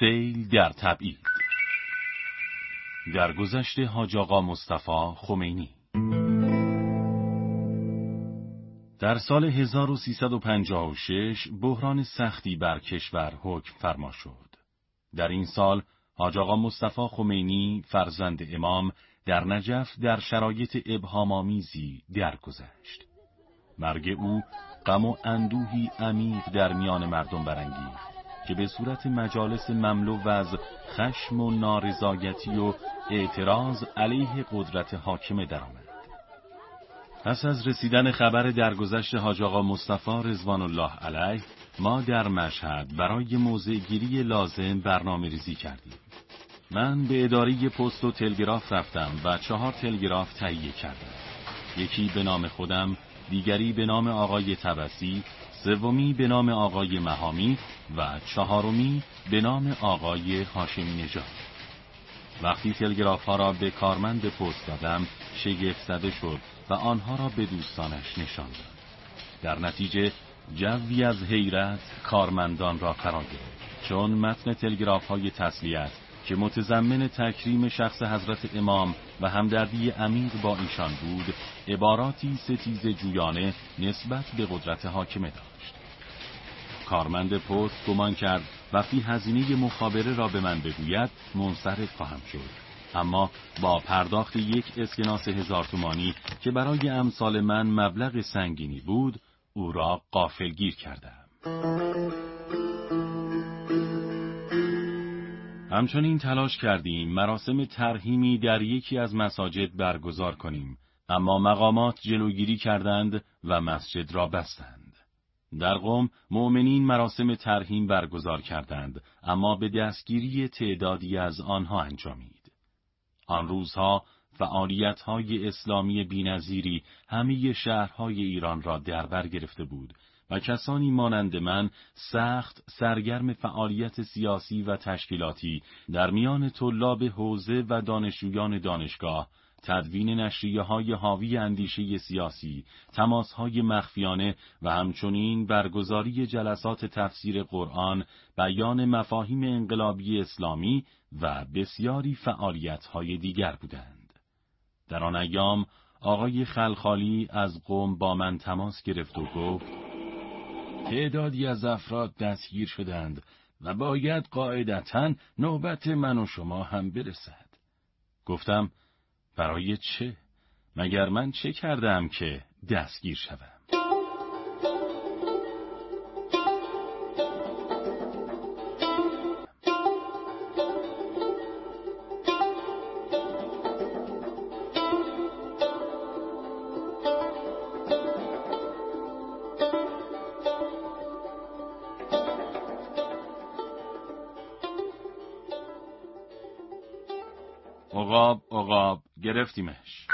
سیل در تبعید. درگذشت حاج آقا مصطفی خمینی. در سال 1356 بحران سختی بر کشور حکم فرما شد. در این سال حاج آقا مصطفی خمینی فرزند امام در نجف در شرایط ابهام‌آمیزی درگذشت. مرگ او غم و اندوهی عمیق در میان مردم برانگیخت که به صورت مجالس مملو از خشم و نارضایتی و اعتراض علیه قدرت حاکمه درآمد. پس از رسیدن خبر درگذشت حاج آقا مصطفی رضوان الله علیه، ما در مشهد برای موضع‌گیری لازم برنامه‌ریزی کردیم. من به اداره پست و تلگراف رفتم و 4 تلگراف تهیه کردم. یکی به نام خودم، دیگری به نام آقای طبسی، سومی به نام آقای مهامی و 4می به نام آقای هاشمی نژاد. وقتی تلگراف ها را به کارمند پست دادم، شگفت زده شد و آنها را به دوستانش نشان داد. در نتیجه جوی از حیرت کارمندان را فرا گرفت، چون متن تلگراف های تسلیت که متضمن تکریم شخص حضرت امام و همدردی عمیق با ایشان بود، عباراتی ستیز جویانه نسبت به قدرت حاکمه داشت. کارمند پست گمان کرد وقتی هزینه مخابره را به من بگوید منصرف خواهم شد، اما با پرداخت یک اسکناس 1000 تومانی که برای امثال من مبلغ سنگینی بود، او را غافلگیر کردم. همچنین تلاش کردیم مراسم ترحیمی در یکی از مساجد برگزار کنیم، اما مقامات جلوگیری کردند و مسجد را بستند. در قم مؤمنین مراسم ترحیم برگزار کردند، اما به دستگیری تعدادی از آنها انجامید. آن روزها فعالیت‌های اسلامی بی‌نظیری همه شهرهای ایران را در بر گرفته بود و کسانی مانند من سخت سرگرم فعالیت سیاسی و تشکیلاتی در میان طلاب حوزه و دانشجویان دانشگاه، تدوین نشریه‌های حاوی اندیشه سیاسی، تماس‌های مخفیانه و همچنین برگزاری جلسات تفسیر قرآن، بیان مفاهیم انقلابی اسلامی و بسیاری فعالیت‌های دیگر بودند. در آن ایام آقای خلخالی از قم با من تماس گرفت و گفت: تعدادی از افراد دستگیر شدند و باید قاعدتاً نوبت من و شما هم برسد. گفتم: برای چه؟ مگر من چه کردم که دستگیر شوم؟ عقاب گرفتیمش.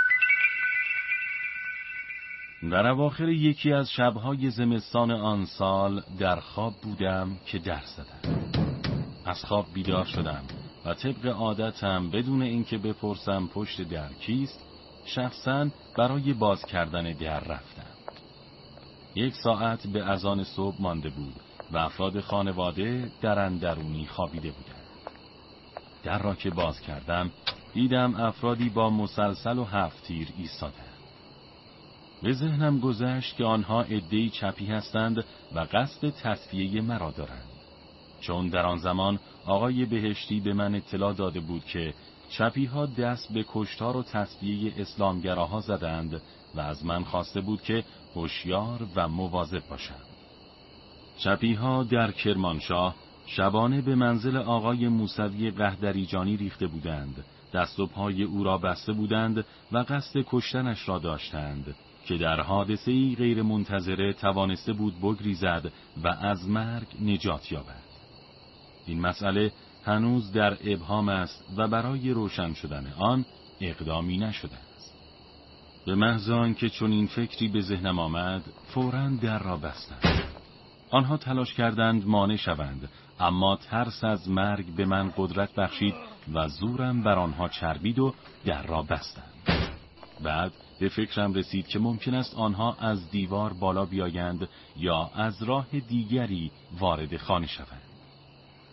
در اواخر یکی از شبهای زمستان آن سال در خواب بودم که در زدم. از خواب بیدار شدم و طبق عادتم بدون اینکه بپرسم پشت در کیست، شخصاً برای باز کردن در رفتم. 1 ساعت به اذان صبح مانده بود و افراد خانواده در اندرونی خوابیده بودند. در را که باز کردم دیدم افرادی با مسلسل و 7 تیر ایستادند. به ذهنم گذشت که آنها عده‌ای چپی هستند و قصد تصفیه مرا دارند، چون در آن زمان آقای بهشتی به من اطلاع داده بود که چپی‌ها دست به کشتار و تصفیه اسلامگراها زدند و از من خواسته بود که هوشیار و مواظب باشم. چپی‌ها در کرمانشاه شبانه به منزل آقای موسوی قهدریجانی ریخته بودند، دست و پای او را بسته بودند و قصد کشتنش را داشتند که در حادثه‌ای غیر منتظره توانسته بود بگریزد و از مرگ نجات یابد. این مسئله هنوز در ابهام است و برای روشن شدن آن اقدامی نشده است. به محض آنکه چون این فکری به ذهنم آمد، فوراً در را بستم. آنها تلاش کردند مانع شوند، اما ترس از مرگ به من قدرت بخشید و زورم بر آنها چربید و در را بستم. بعد به فکرم رسید که ممکن است آنها از دیوار بالا بیایند یا از راه دیگری وارد خانه شوند.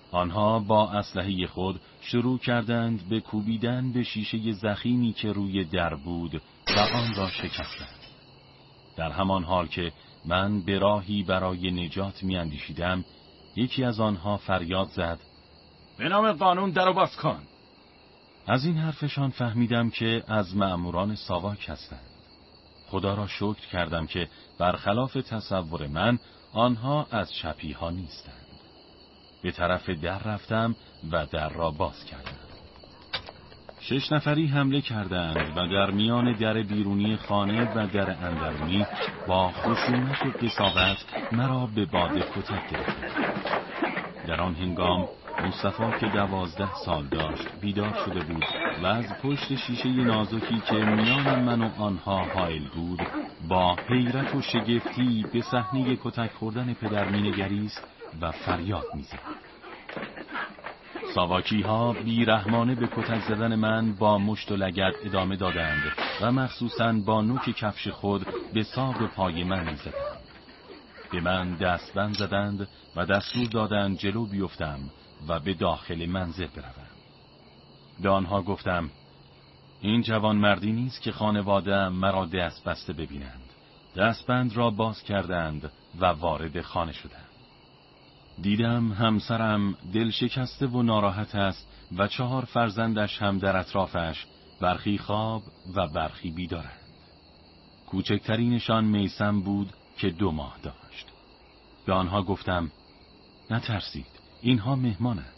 آنها با اسلحه خود شروع کردند به کوبیدن به شیشه ضخیمی که روی در بود و آن را شکستند. در همان حال که من به راهی برای نجات می‌اندیشیدم، یکی از آنها فریاد زد: به نام قانون درو باز کن! از این حرفشان فهمیدم که از مأموران ساواک هستند. خدا را شکر کردم که برخلاف تصور من آنها از چپی‌ها نیستند. به طرف در رفتم و در را باز کردم. 6 نفری حمله کردند و در میان در بیرونی خانه و در اندرونی با خشونت و قساوت مرا به باد کتک گرفتند. در آن هنگام مصطفی که 12 سال داشت بیدار شده بود و از پشت شیشه نازکی که میان من و آنها حائل بود با حیرت و شگفتی به صحنه کتک خوردن پدر مینگریست و فریاد میزد. ساواکی ها بیرحمانه به کتک زدن من با مشت و لگد ادامه دادند و مخصوصاً با نوک کفش خود به ساق پای من میزدند. به من دستبند زدند و دستور دادند جلو بیفتم و به داخل منزل بروم. به آنها گفتم: این جوان مردی نیست که خانواده مرا دست بسته ببینند. دستبند را باز کردند و وارد خانه شدند. دیدم همسرم دل شکسته و ناراحت است و 4 فرزندش هم در اطرافش، برخی خواب و برخی بیدارند. کوچکترینشان میثم بود که 2 ماه داشت. به آنها گفتم: نترسید، اینها مهمانند.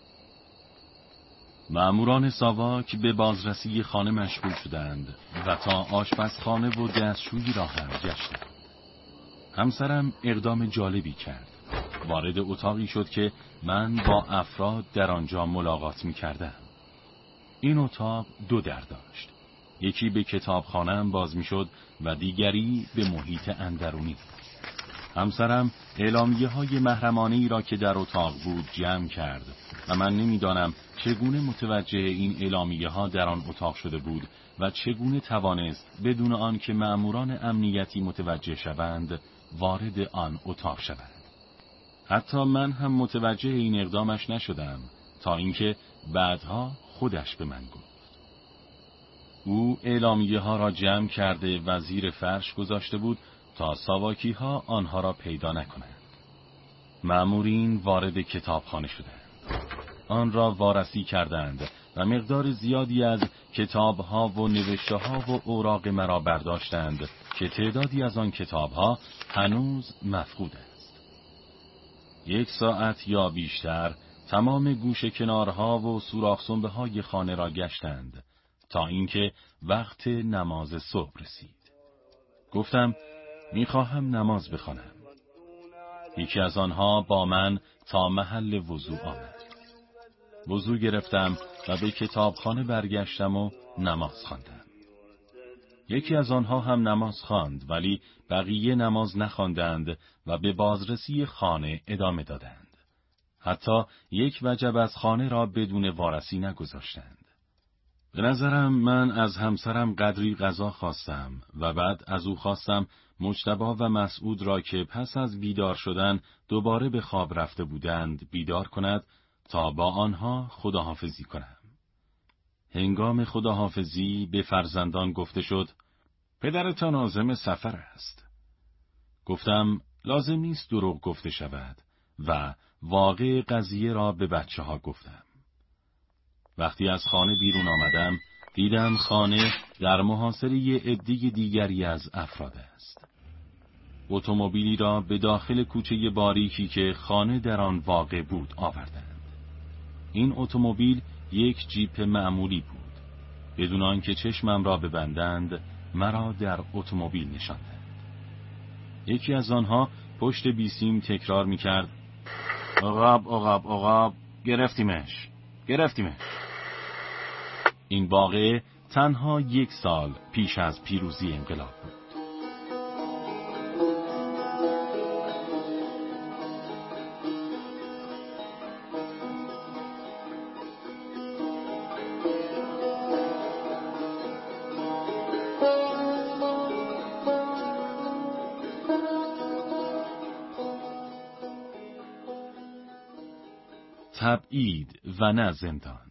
مأموران ساواک به بازرسی خانه مشغول شدند و تا آشپزخانه و دستشویی را هم گشتند. همسرم اقدام جالبی کرد. وارد اتاقی شد که من با افراد در آنجا ملاقات می کردم. این اتاق 2 در داشت. یکی به کتابخانه‌ام باز می شد و دیگری به محیط اندرونی. همسرم اعلامیه‌های محرمانه‌ای را که در اتاق بود جمع کرد و من نمی‌دانم چگونه متوجه این اعلامیه‌ها در آن اتاق شده بود و چگونه توانست بدون آنکه مأموران امنیتی متوجه شوند وارد آن اتاق شود. حتی من هم متوجه این اقدامش نشدم تا اینکه بعدها خودش به من گفت. او اعلامیه‌ها را جمع کرده و زیر فرش گذاشته بود تا ساواکی ها آنها را پیدا نکنند. مأمورین وارد کتابخانه شدند. آن را وارسی کردند و مقدار زیادی از کتابها و نوشته‌ها و اوراق مرا برداشتند که تعدادی از آن کتابها هنوز مفقود است. 1 ساعت یا بیشتر تمام گوشه کنارها و سوراخ سنبه‌های خانه را گشتند تا اینکه وقت نماز صبح رسید. گفتم: میخواهم نماز بخوانم. یکی از آنها با من تا محل وضو آمد. وضو گرفتم و به کتابخانه برگشتم و نماز خواندم. یکی از آنها هم نماز خواند ولی بقیه نماز نخواندند و به بازرسی خانه ادامه دادند. حتی 1 وجب از خانه را بدون وارسی نگذاشتند. به نظرم من از همسرم قدری غذا خواستم و بعد از او خواستم مجتبی و مسعود را که پس از بیدار شدن دوباره به خواب رفته بودند بیدار کند تا با آنها خداحافظی کنم. هنگام خداحافظی به فرزندان گفته شد: پدرتان عازم سفر است. گفتم: لازم نیست دروغ گفته شود و واقع قضیه را به بچه‌ها گفتم. وقتی از خانه بیرون آمدم دیدم خانه در محاصره عده دیگری از افراد است. اتومبیلی را به داخل کوچه باریکی که خانه در آن واقع بود آوردند. این اتومبیل 1 جیپ معمولی بود. بدون آنکه چشمم را ببندند مرا در اتومبیل نشاندند. یکی از آنها پشت بیسیم تکرار می‌کرد: عقب عقب عقب، گرفتیمش. این واقعه تنها 1 سال پیش از پیروزی انقلاب بود. تبعید و نه زندان.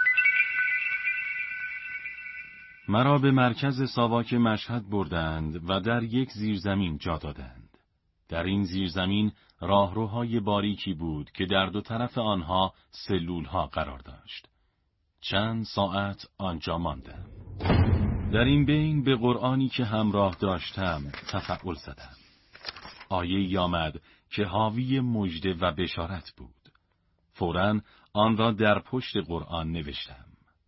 مرا به مرکز ساواک مشهد بردند و در یک زیرزمین جا دادند. در این زیرزمین راهروهای باریکی بود که در دو طرف آنها سلولها قرار داشت. چند ساعت آنجا ماندم. در این بین به قرآنی که همراه داشتم تفعل زدم. آیه‌ای آمد که حاوی مژده و بشارت بود. فوراً آن را در پشت قرآن نوشتم.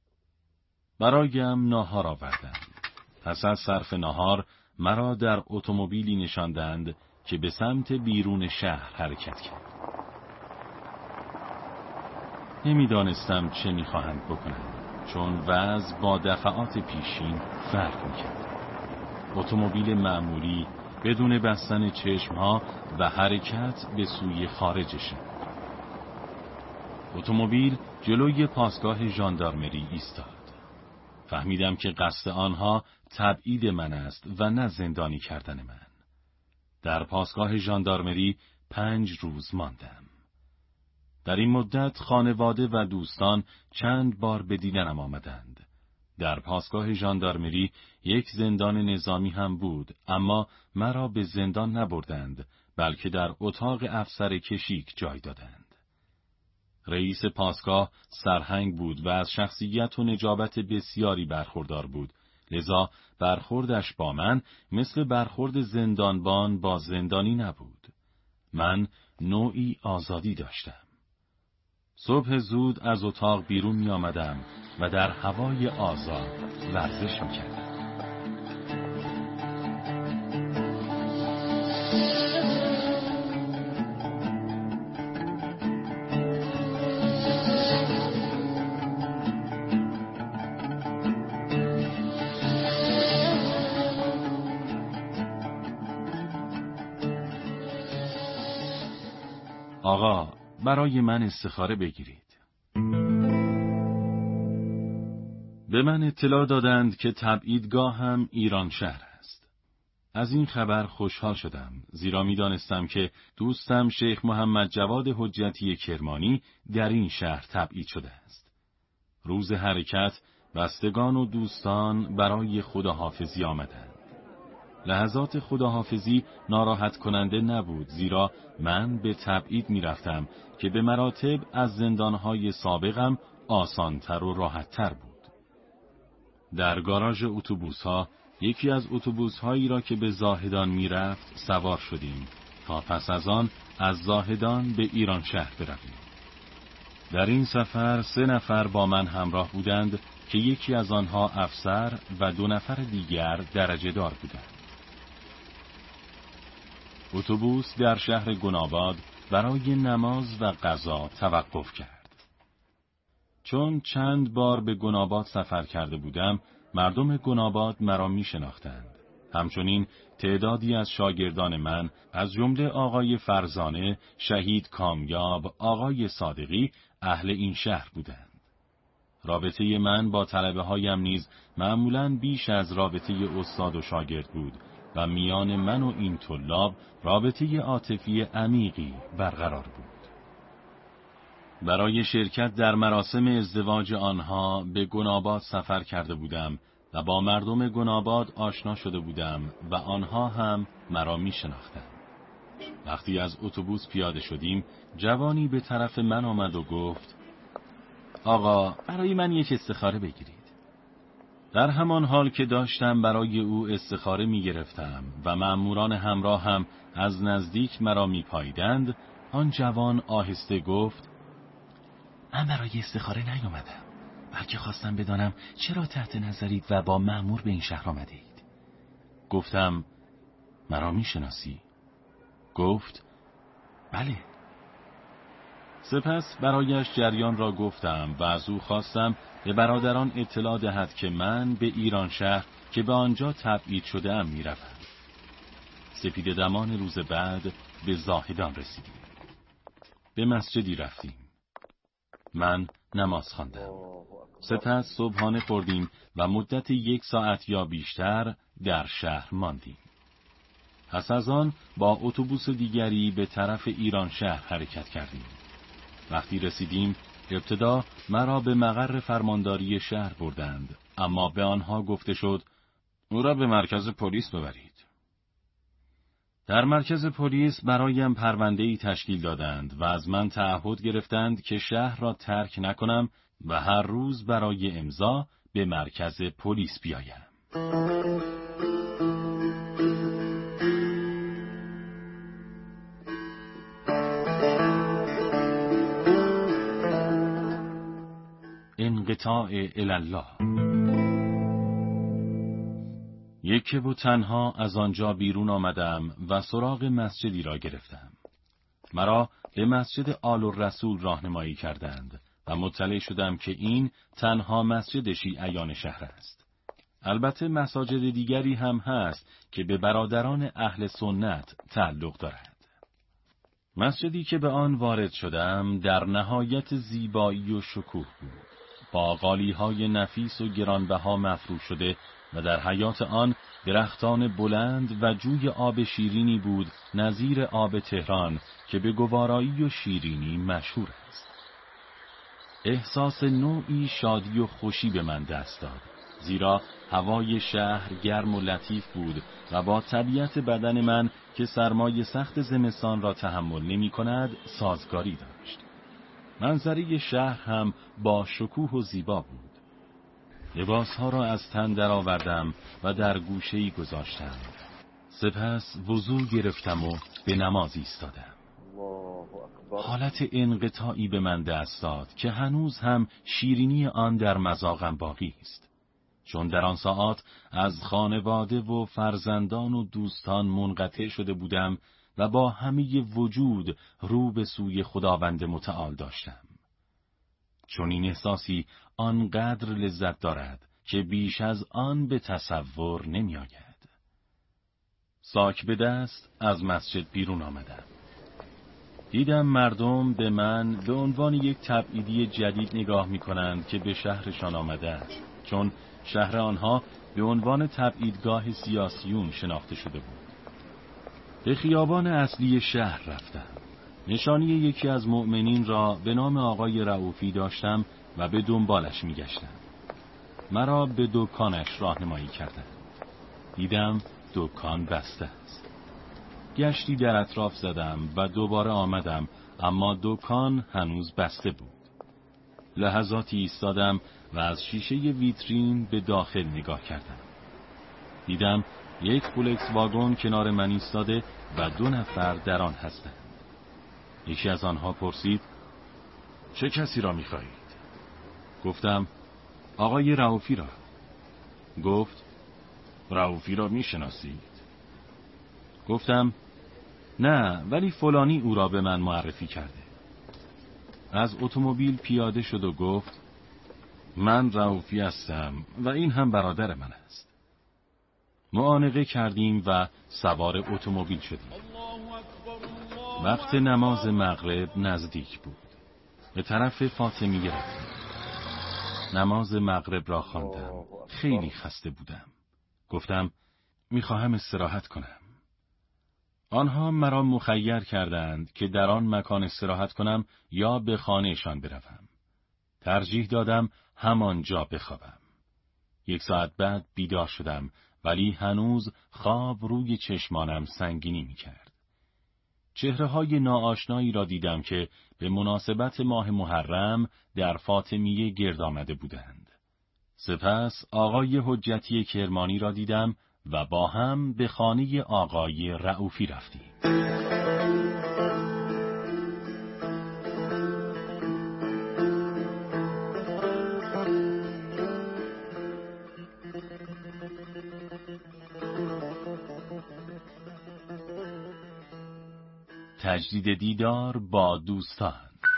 برایم ناهار آوردند. پس از صرف ناهار مرا در اتومبیلی نشاندند که به سمت بیرون شهر حرکت کرد. نمیدانستم چه میخواهند بکنند، چون وضع با دفعات پیشین فرق میکرد. اتومبیل معمولی بدون بستن چشمها و حرکت به سوی خارج شهر. اتومبیل جلوی پاسگاه ژاندارمری ایستاد. فهمیدم که قصد آنها تبعید من است و نه زندانی کردن من. در پاسگاه ژاندارمری 5 روز ماندم. در این مدت خانواده و دوستان چند بار به دیدنم آمدند. در پاسگاه ژاندارمری یک زندان نظامی هم بود، اما مرا به زندان نبردند، بلکه در اتاق افسر کشیک جای دادند. رئیس پاسگاه سرهنگ بود و از شخصیت و نجابت بسیاری برخوردار بود، لذا برخوردش با من مثل برخورد زندانبان با زندانی نبود. من نوعی آزادی داشتم. صبح زود از اتاق بیرون می آمدم و در هوای آزاد ورزش می کردم. آقا، برای من استخاره بگیرید. به من اطلاع دادند که تبعیدگاه هم ایران شهر است. از این خبر خوشحال شدم، زیرا می دانستم که دوستم شیخ محمد جواد حجتی کرمانی در این شهر تبعید شده است. روز حرکت بستگان و دوستان برای خداحافظی آمدند. لحظات خداحافظی ناراحت کننده نبود، زیرا من به تبعید می رفتم که به مراتب از زندانهای سابقم آسانتر و راحتتر بود. در گاراژ اتوبوس‌ها یکی از اتوبوس‌هایی را که به زاهدان می رفت سوار شدیم تا پس از آن از زاهدان به ایران شهر برویم. در این سفر 3 نفر با من همراه بودند که یکی از آنها افسر و 2 نفر دیگر درجه دار بودند. اتوبوس در شهر گناباد برای نماز و غذا توقف کرد. چون چند بار به گناباد سفر کرده بودم، مردم گناباد مرا می شناختند. همچنین تعدادی از شاگردان من از جمله آقای فرزانه، شهید کامیاب، آقای صادقی اهل این شهر بودند. رابطه من با طلبه هایم نیز معمولاً بیش از رابطه استاد و شاگرد بود و میان من و این طلاب رابطه عاطفی عمیقی برقرار بود. برای شرکت در مراسم ازدواج آنها به گناباد سفر کرده بودم و با مردم گناباد آشنا شده بودم و آنها هم مرا می شناختند. وقتی از اتوبوس پیاده شدیم، جوانی به طرف من آمد و گفت: آقا، برای من یک استخاره بگیرید. در همان حال که داشتم برای او استخاره می گرفتم و مأموران همراه هم از نزدیک مرا می پاییدند، آن جوان آهسته گفت: من برای استخاره نیومدم، بلکه خواستم بدانم چرا تحت نظرید و با مأمور به این شهر آمدید. گفتم: مرا می شناسی؟ گفت: بله. سپس برایش جریان را گفتم و از او خواستم به برادران اطلاع دهد که من به ایران شهر که به آنجا تبعید شده ام می روم. سپیده دمان روز بعد به زاهدان رسیدیم. به مسجدی رفتیم. من نماز خواندم. سپس صبحانه خوردیم و مدت 1 ساعت یا بیشتر در شهر ماندیم. پس از آن با اتوبوس دیگری به طرف ایران شهر حرکت کردیم. وقتی رسیدیم، ابتدا مرا به مقر فرمانداری شهر بردند، اما به آنها گفته شد او را به مرکز پلیس ببرید. در مرکز پلیس برایم پرونده‌ای تشکیل دادند و از من تعهد گرفتند که شهر را ترک نکنم و هر روز برای امضا به مرکز پلیس بیایم. انقطاع الله. یکی و تنها از آنجا بیرون آمدم و سراغ مسجدی را گرفتم. مرا به مسجد آل الرسول راهنمایی کردند و مطلع شدم که این تنها مسجد شیعیان شهر است. البته مساجد دیگری هم هست که به برادران اهل سنت تعلق دارد. مسجدی که به آن وارد شدم در نهایت زیبایی و شکوه بود، با قالی‌های نفیس و گرانبها مفروش شده و در حیاط آن درختان بلند و جوی آب شیرینی بود نظیر آب تهران که به گوارایی و شیرینی مشهور است. احساس نوعی شادی و خوشی به من دست داد، زیرا هوای شهر گرم و لطیف بود و با طبیعت بدن من که سرمای سخت زمستان را تحمل نمی کند سازگاری داشت. منظره شهر هم با شکوه و زیبا بود. لباسها را از تن درآوردم و در گوشه‌ای گذاشتم. سپس وضو گرفتم و به نماز ایستادم. حالت انقطاعی به من دست داد که هنوز هم شیرینی آن در مذاقم باقی است. چون در آن ساعات از خانواده و فرزندان و دوستان منقطع شده بودم و با همه وجود رو به سوی خداوند متعال داشتم. چون این احساسی آنقدر لذت دارد که بیش از آن به تصور نمی آید. ساک به دست از مسجد بیرون آمدم. دیدم مردم به من به عنوان یک تبعیدی جدید نگاه می کنند که به شهرشان آمده است، چون شهر آنها به عنوان تبعیدگاه سیاسیون شناخته شده بود. به خیابان اصلی شهر رفتم. نشانی یکی از مؤمنین را به نام آقای رؤوفی داشتم و به دنبالش می گشتم. مرا به دکانش راهنمایی کردند. دیدم دکان بسته است. گشتی در اطراف زدم و دوباره آمدم، اما دکان هنوز بسته بود. لحظاتی ایستادم و از شیشه ویترین به داخل نگاه کردم. دیدم یک فولکس واگن کنار من ایستاده و 2 نفر در آن هستند. یکی از آنها پرسید چه کسی را می‌خواهید؟ گفتم آقای رؤوفی را. گفت رؤوفی را می‌شناسید؟ گفتم نه، ولی فلانی او را به من معرفی کرده. از اتومبیل پیاده شد و گفت من رؤوفی هستم و این هم برادر من است. معانقه کردیم و سوار اتومبیل شدیم. وقت نماز مغرب نزدیک بود. به طرف فاطمیه رفتیم. نماز مغرب را خواندم. خیلی خسته بودم. گفتم میخواهم استراحت کنم. آنها مرا مخیر کردند که در آن مکان استراحت کنم یا به خانهشان بروم. ترجیح دادم همانجا بخوابم. 1 ساعت بعد بیدار شدم، ولی هنوز خواب روی چشمانم سنگینی میکرد. چهره‌های ناآشنایی را دیدم که به مناسبت ماه محرم در فاطمیه گرد آمده بودند. سپس آقای حجتی کرمانی را دیدم و با هم به خانه آقای رؤوفی رفتیم. تجدید دیدار با دوستان.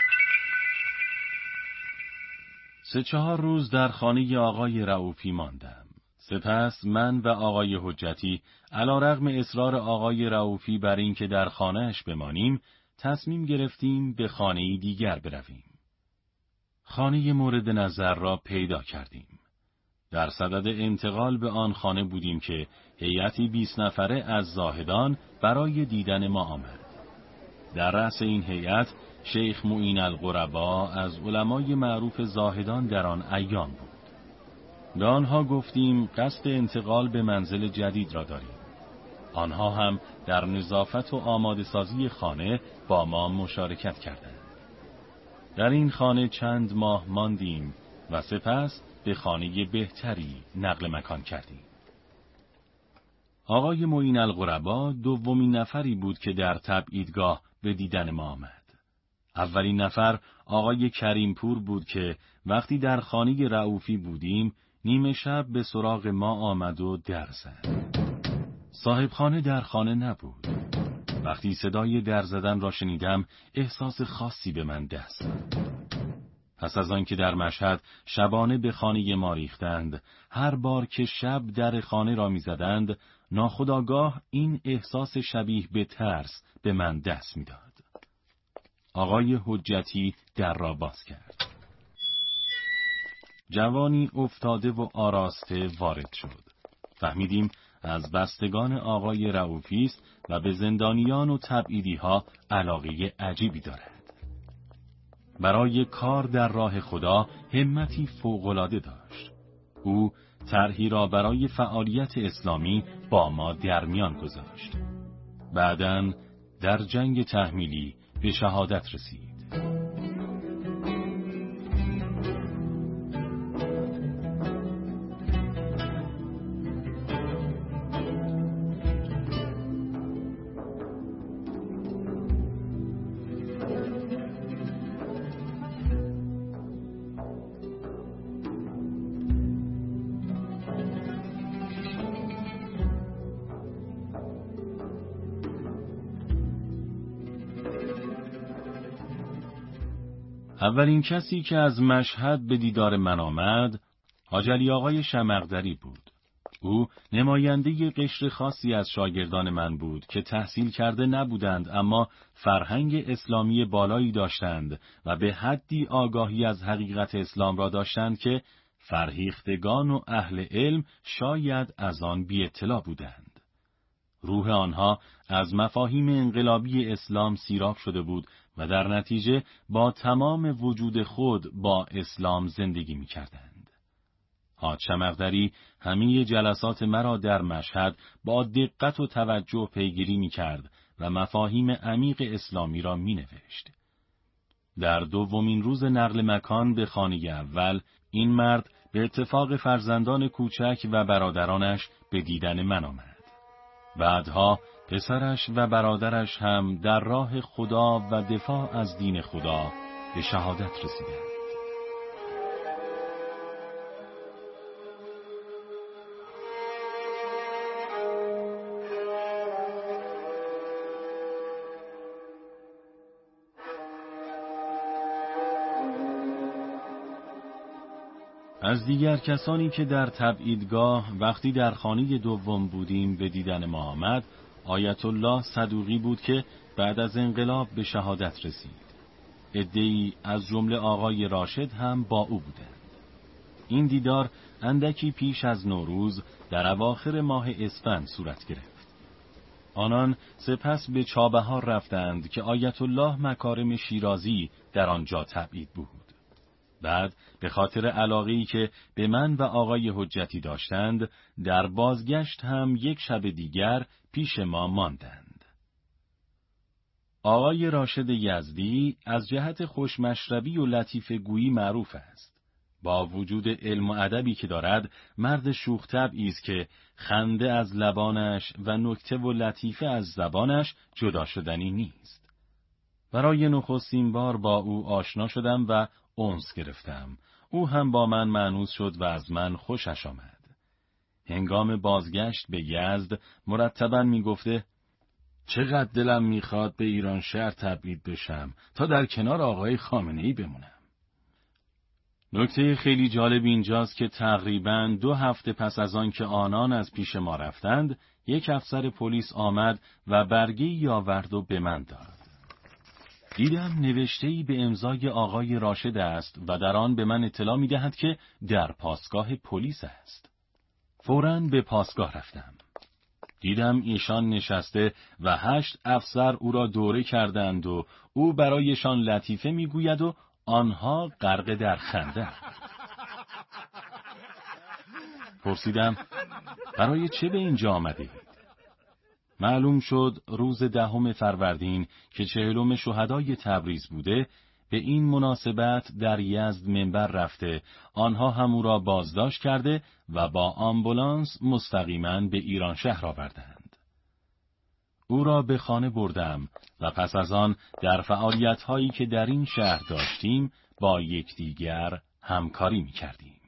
3-4 روز در خانه آقای رؤوفی ماندم. سپس من و آقای حجتی علیرغم اصرار آقای رؤوفی بر اینکه در خانه‌اش بمانیم، تصمیم گرفتیم به خانه‌ای دیگر برویم. خانه مورد نظر را پیدا کردیم. در صدد انتقال به آن خانه بودیم که هیئتی 20 نفره از زاهدان برای دیدن ما آمد. در رأس این هیئت شیخ معین القربا از علمای معروف زاهدان در آن ایام بود. به آنها گفتیم قصد انتقال به منزل جدید را داریم. آنها هم در نظافت و آماده سازی خانه با ما مشارکت کردند. در این خانه چند ماه ماندیم و سپس به خانه بهتری نقل مکان کردیم. آقای معین القربا دومین نفری بود که در تبعیدگاه به دیدن ما آمد. اولین نفر آقای کریمپور بود که وقتی در خانه رؤوفی بودیم نیمه شب به سراغ ما آمد و در زد. صاحب خانه در خانه نبود. وقتی صدای در زدن را شنیدم احساس خاصی به من دست داد. پس از آن که در مشهد شبانه به خانه ما ریختند، هر بار که شب در خانه را می زدند، ناخودآگاه این احساس شبیه به ترس به من دست می داد. آقای حجتی در را باز کرد. جوانی افتاده و آراسته وارد شد. فهمیدیم از بستگان آقای رؤوفی است و به زندانیان و تبعیدی ها علاقه عجیبی دارد. برای کار در راه خدا همتی فوق‌العاده داشت. او طرحی را برای فعالیت اسلامی با ما در میان گذاشت. بعداً در جنگ تحمیلی به شهادت رسید. اولین کسی که از مشهد به دیدار من آمد، حاج علی آقای شمقدری بود. او نماینده قشر خاصی از شاگردان من بود که تحصیل کرده نبودند اما فرهنگ اسلامی بالایی داشتند و به حدی آگاهی از حقیقت اسلام را داشتند که فرهیختگان و اهل علم شاید از آن بی اطلاع بودند. روح آنها از مفاهیم انقلابی اسلام سیراب شده بود و در نتیجه با تمام وجود خود با اسلام زندگی می کردند. حاج شمقدری همه جلسات مرا در مشهد با دقت و توجه پیگیری می کرد و مفاهیم عمیق اسلامی را می نوشت. در دومین روز نقل مکان به خانه اول، این مرد به اتفاق فرزندان کوچک و برادرانش به دیدن من آمد. بعدها پسرش و برادرش هم در راه خدا و دفاع از دین خدا به شهادت رسیدند. از دیگر کسانی که در تبعیدگاه وقتی در خانه دوم بودیم به دیدن ما آمد، آیت الله صدوقی بود که بعد از انقلاب به شهادت رسید. عده‌ای از جمله آقای راشد هم با او بودند. این دیدار اندکی پیش از نوروز در اواخر ماه اسفند صورت گرفت. آنان سپس به چابهار رفتند که آیت الله مکارم شیرازی در آنجا تبعید بود. بعد به خاطر علاقه‌ای که به من و آقای حجتی داشتند، در بازگشت هم یک شب دیگر پیش ما ماندند. آقای راشد یزدی از جهت خوشمشربی و لطیفه گویی معروف است. با وجود علم و ادبی که دارد، مرد شوخ طبعی است که خنده از لبانش و نکته و لطیفه از زبانش جدا شدنی نیست. برای نخستین بار با او آشنا شدم و انس گرفتم. او هم با من مانوس شد و از من خوشش آمد. هنگام بازگشت به یزد مرتباً می گفته چقدر دلم میخواد به ایران شهر تبعید بشم تا در کنار آقای خامنه‌ای بمونم. نکته خیلی جالب اینجاست که تقریباً 2 هفته پس از آن که آنان از پیش ما رفتند، یک افسر پلیس آمد و برگه‌ای آورد و به من داد. دیدم نوشته‌ای به امضای آقای راشد است و در آن به من اطلاع می‌دهد که در پاسگاه پلیس است. فوراً به پاسگاه رفتم. دیدم ایشان نشسته و 8 افسر او را دوره کردند و او برایشان لطیفه میگوید و آنها غرق در خنده. پرسیدم برای چه به اینجا آمدید؟ معلوم شد روز 10 فروردین که 40 شهدای تبریز بوده، به این مناسبت در یزد منبر رفته، آنها هم او را بازداشت کرده و با آمبولانس مستقیما به ایران شهر آوردند. او را به خانه بردم و پس از آن در فعالیت‌هایی که در این شهر داشتیم با یکدیگر همکاری می‌کردیم.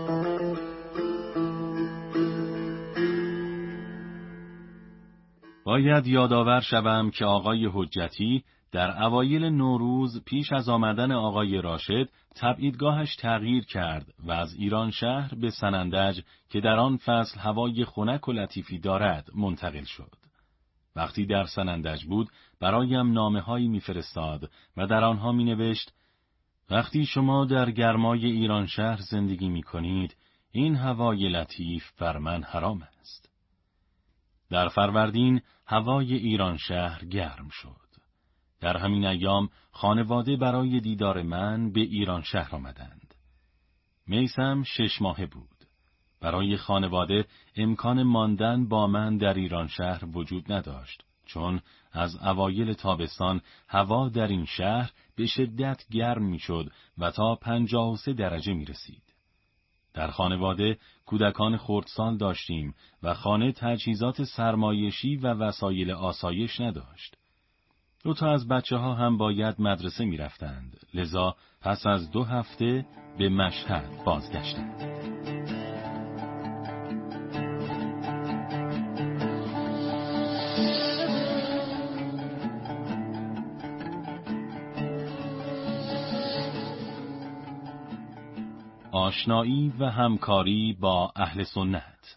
باید یادآور شوم که آقای حجتی در اوایل نوروز پیش از آمدن آقای راشد تبعیدگاهش تغییر کرد و از ایران شهر به سنندج که در آن فصل هوای خنک و لطیفی دارد منتقل شد. وقتی در سنندج بود برایم نامه‌هایی می‌فرستاد و در آنها می‌نوشت وقتی شما در گرمای ایران شهر زندگی می‌کنید این هوای لطیف بر من حرام است. در فروردین هوای ایران شهر گرم شد. در همین ایام خانواده برای دیدار من به ایران شهر آمدند. میثم 6 ماهه بود. برای خانواده امکان ماندن با من در ایران شهر وجود نداشت، چون از اوایل تابستان هوا در این شهر به شدت گرم میشد و تا 53 درجه می رسید. در خانواده کودکان خردسال داشتیم و خانه تجهیزات سرمایشی و وسایل آسایش نداشت. 2 از بچه‌ها هم باید مدرسه می رفتند، لذا پس از 2 هفته به مشهد بازگشتند. آشنایی و همکاری با اهل سنت.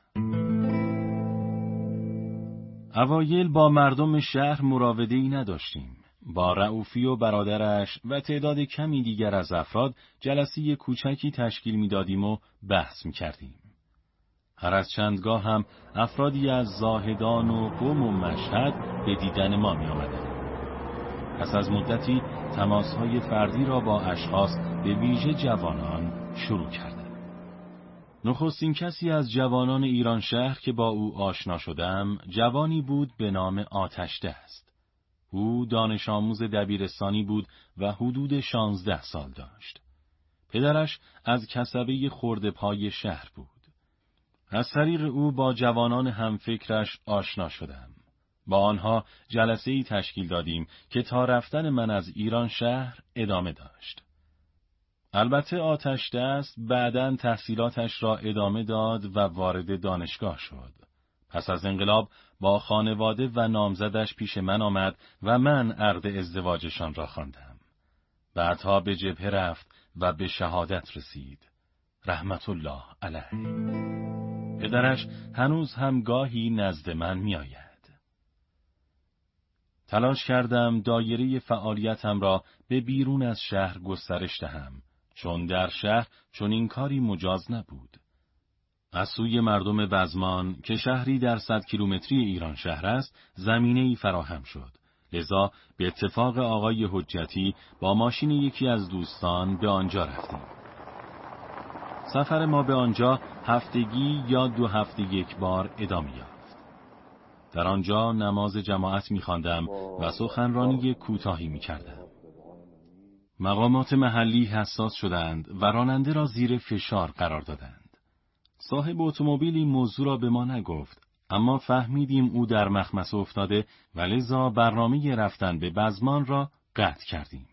اوایل با مردم شهر مراوده‌ای نداشتیم. با رؤوفی و برادرش و تعداد کمی دیگر از افراد جلسه کوچکی تشکیل می‌دادیم و بحث می‌کردیم. هر از چندگاه هم افرادی از زاهدان و قم و مشهد به دیدن ما می‌آمدند. پس از مدتی تماس‌های فردی را با اشخاص به ویژه جوانان شروع کردم. نخستین کسی از جوانان ایران شهر که با او آشنا شدم، جوانی بود به نام آتشدست. او دانش آموز دبیرستانی بود و حدود 16 سال داشت. پدرش از کسبه خرده‌پای شهر بود. از طریق او با جوانان همفکرش آشنا شدم. با آنها جلسه‌ای تشکیل دادیم که تا رفتن من از ایران شهر ادامه داشت. البته آتشدست بعداً تحصیلاتش را ادامه داد و وارد دانشگاه شد. پس از انقلاب با خانواده و نامزدش پیش من آمد و من عقد ازدواجشان را خواندم. بعدها به جبهه رفت و به شهادت رسید. رحمت الله علیه. پدرش هنوز هم گاهی نزد من می آید. تلاش کردم دایره فعالیتم را به بیرون از شهر گسترش دهم، چون در شهر چنین کاری مجاز نبود. از سوی مردم بزمان که شهری در 100 کیلومتری ایران شهر است، زمینه‌ای فراهم شد. لذا به اتفاق آقای حجتی با ماشین یکی از دوستان به آنجا رفتیم. سفر ما به آنجا هفتگی یا 2 هفته یک بار ادامه یافت. در آنجا نماز جماعت می‌خواندم و سخنرانی کوتاهی می‌کردم. مقامات محلی حساس شدند و راننده را زیر فشار قرار دادند. صاحب اتومبیلی موضوع را به ما نگفت، اما فهمیدیم او در مخمصه افتاده و لذا برنامه رفتن به بزمان را قطع کردیم.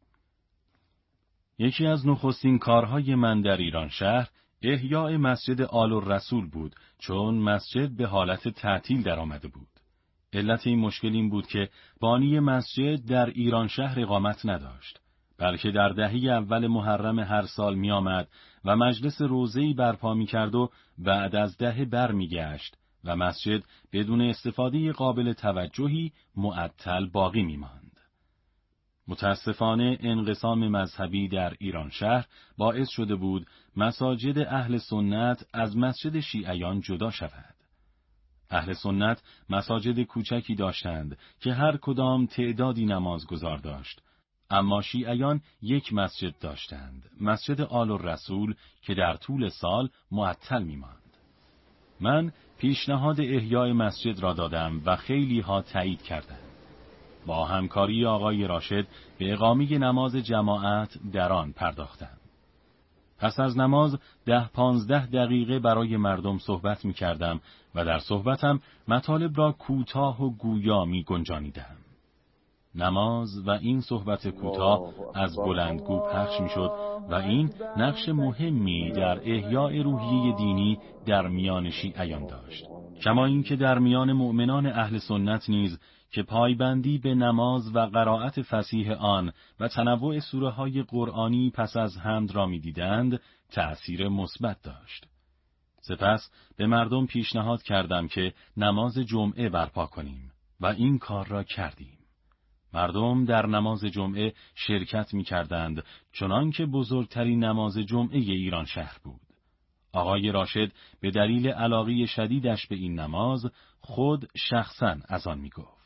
یکی از نخستین کارهای من در ایران شهر احیاء مسجد آل الرسول بود، چون مسجد به حالت تعطیل در آمده بود. علت این مشکل این بود که بانی مسجد در ایران شهر اقامت نداشت، بلکه در دهه اول محرم هر سال می آمد و مجلس روزه‌ای برپا می کرد و بعد از دهه بر می گشت و مسجد بدون استفاده قابل توجهی معطل باقی می ماند. متاسفانه انقسام مذهبی در ایران شهر باعث شده بود مساجد اهل سنت از مسجد شیعیان جدا شود. اهل سنت مساجد کوچکی داشتند که هر کدام تعدادی نمازگزار داشت، اما شیعیان یک مسجد داشتند، مسجد آل الرسول که در طول سال معطل می‌ماند. من پیشنهاد احیای مسجد را دادم و خیلی ها تایید کردند. با همکاری آقای راشد به اقامه نماز جماعت در آن پرداختم. پس از نماز 10-15 دقیقه برای مردم صحبت می کردم و در صحبتم مطالب را کوتاه و گویا می گنجانیدم. نماز و این صحبت کوتاه از بلندگو پخش می شد و این نقش مهمی در احیاء روحیه دینی در میان شیعیان داشت. کما اینکه در میان مؤمنان اهل سنت نیز که پایبندی به نماز و قرائت فصیح آن و تنوع سوره‌های قرآنی پس از حمد را می‌دیدند، تأثیر مثبت داشت. سپس به مردم پیشنهاد کردم که نماز جمعه برپا کنیم و این کار را کردیم. مردم در نماز جمعه شرکت می‌کردند چنان که بزرگترین نماز جمعه ایران شهر بود. آقای راشد به دلیل علاقه شدیدش به این نماز خود شخصاً از آن می‌گفت.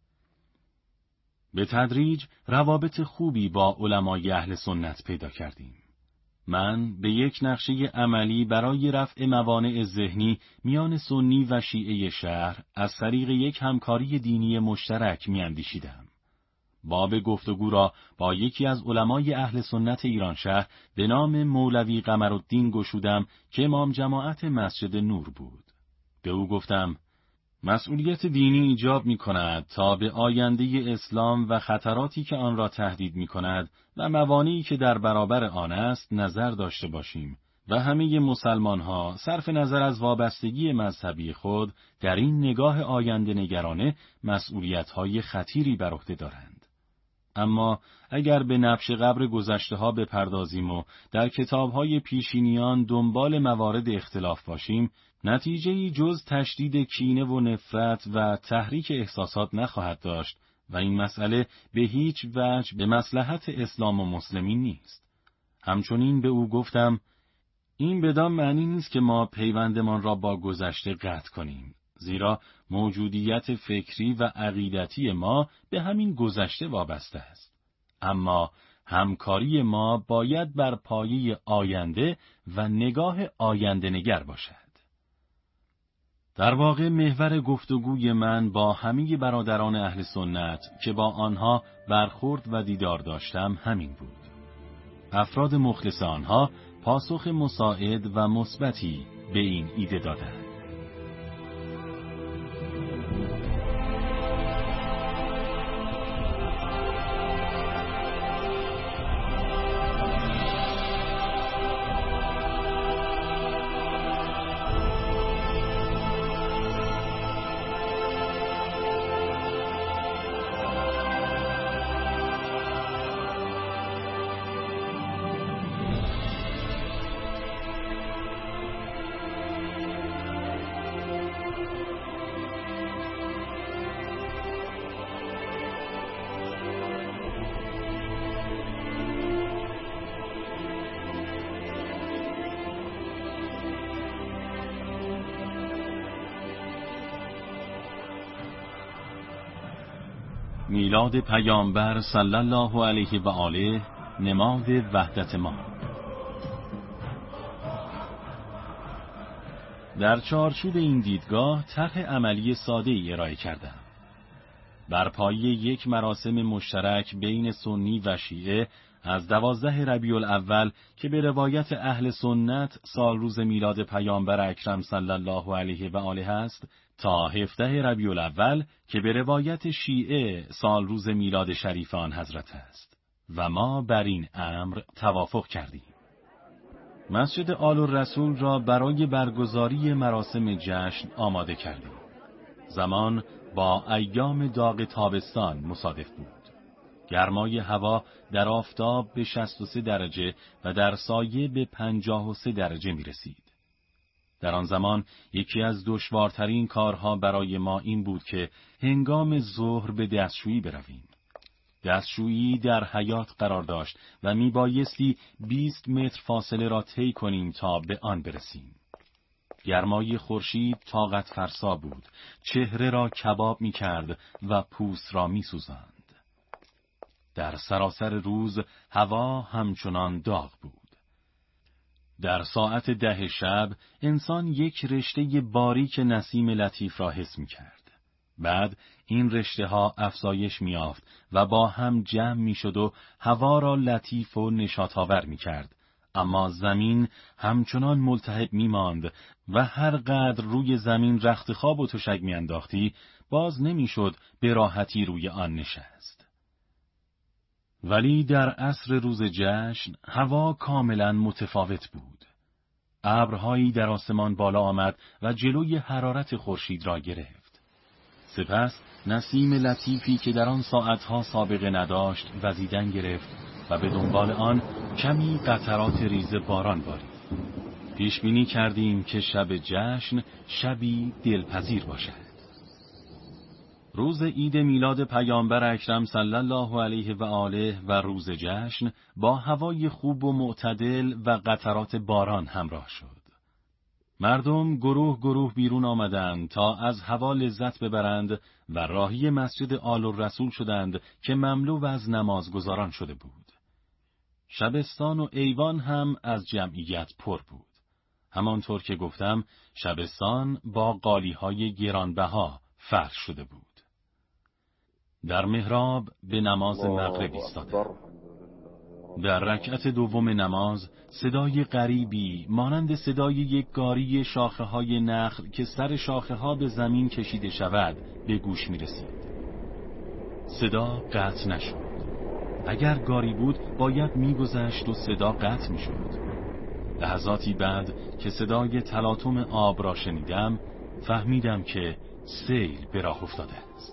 به تدریج روابط خوبی با علمای اهل سنت پیدا کردیم. من به یک نقشه عملی برای رفع موانع ذهنی میان سنی و شیعه شهر از طریق یک همکاری دینی مشترک میاندیشیدم. باب گفتگو را با یکی از علمای اهل سنت ایران شهر به نام مولوی قمرالدین گشودم که امام جماعت مسجد نور بود. به او گفتم: مسئولیت دینی ایجاب می کند تا به آینده اسلام و خطراتی که آن را تهدید می کند و موانعی که در برابر آن است نظر داشته باشیم و همه مسلمان ها صرف نظر از وابستگی مذهبی خود در این نگاه آینده نگرانه مسئولیت های خطیری بر عهده دارند. اما اگر به نبش قبر گذشته ها بپردازیم و در کتاب های پیشینیان دنبال موارد اختلاف باشیم، نتیجه‌ای جز تشدید کینه و نفرت و تحریک احساسات نخواهد داشت و این مسئله به هیچ وجه به مصلحت اسلام و مسلمین نیست. همچنین به او گفتم: این بدان معنی نیست که ما پیوندمان را با گذشته قطع کنیم، زیرا موجودیت فکری و عقیدتی ما به همین گذشته وابسته است. اما همکاری ما باید بر پایه آینده و نگاه آینده نگر باشد. در واقع محور گفتگوی من با همه برادران اهل سنت که با آنها برخورد و دیدار داشتم همین بود. افراد مخلص آنها پاسخ مساعد و مثبتی به این ایده دادند. میلاد پیامبر صلی الله علیه و آله نماد وحدت ما. در چارچوب این دیدگاه طرح عملی ساده‌ای ارائه کردم. بر پایه یک مراسم مشترک بین سنی و شیعه از 12 ربیع الاول که به روایت اهل سنت سال روز میلاد پیامبر اکرم صلی الله علیه و آله است، تا 17 ربیع الاول که به روایت شیعه سال روز میلاد شریف آن حضرت است و ما بر این امر توافق کردیم. مسجد آل الرسول را برای برگزاری مراسم جشن آماده کردیم. زمان با ایام داغ تابستان مصادف بود. گرمای هوا در آفتاب به 63 درجه و در سایه به 53 درجه می رسید. در آن زمان یکی از دشوارترین کارها برای ما این بود که هنگام ظهر به دستشویی برویم. دستشویی در حیاط قرار داشت و میبایستی 20 متر فاصله را طی کنیم تا به آن برسیم. گرمای خورشید طاقت فرسا بود، چهره را کباب می کرد و پوست را می سوزاند. در سراسر روز هوا همچنان داغ بود. در ساعت 10 شب انسان یک رشته باریک نسیم لطیف را حس می کرد. بعد این رشته ها افزایش می یافت و با هم جمع می شد و هوا را لطیف و نشاط‌آور می کرد. اما زمین همچنان ملتهب می ماند و هر قدر روی زمین رخت خواب و تشک می انداختی، باز نمی شد به راحتی روی آن نشست. ولی در عصر روز جشن هوا کاملا متفاوت بود. ابرهایی در آسمان بالا آمد و جلوی حرارت خورشید را گرفت. سپس نسیم لطیفی که در آن ساعتها سابقه نداشت وزیدن گرفت و به دنبال آن کمی قطرات ریز باران بارید. پیش بینی کردیم که شب جشن شبی دلپذیر باشد. روز عید میلاد پیامبر اکرم صلی الله علیه و آله و روز جشن با هوای خوب و معتدل و قطرات باران همراه شد. مردم گروه گروه بیرون آمدند تا از هوا لذت ببرند و راهی مسجد آل الرسول شدند که مملو از نمازگزاران شده بود. شبستان و ایوان هم از جمعیت پر بود. همانطور که گفتم شبستان با قالی‌های گرانبها فرش شده بود. در محراب به نماز مغرب ایستادم. در رکعت دوم نماز صدای غریبی مانند صدای یک گاری شاخه‌های نخل که سر شاخه‌ها به زمین کشیده شود به گوش می رسید. صدا قطع نشد. اگر گاری بود باید می گذشت و صدا قطع می شد. لحظاتی بعد که صدای تلاطم آب را شنیدم فهمیدم که سیل به راه افتاده است.